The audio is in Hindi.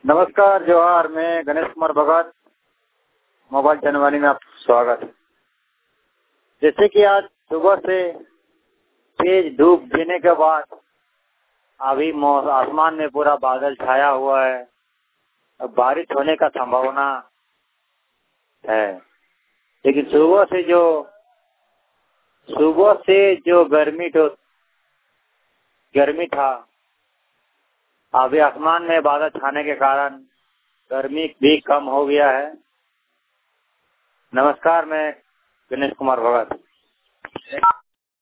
नमस्कार जोहार। मैं गणेश कुमार भगत, मोबाइल चैनल में आपका स्वागत है। जैसे कि आज सुबह से तेज धूप देने के बाद अभी आसमान में पूरा बादल छाया हुआ है। अब बारिश होने का संभावना है, लेकिन सुबह से जो गर्मी था, अभी आसमान में बादल छाने के कारण गर्मी भी कम हो गया है। नमस्कार, मैं गणेश कुमार भगत।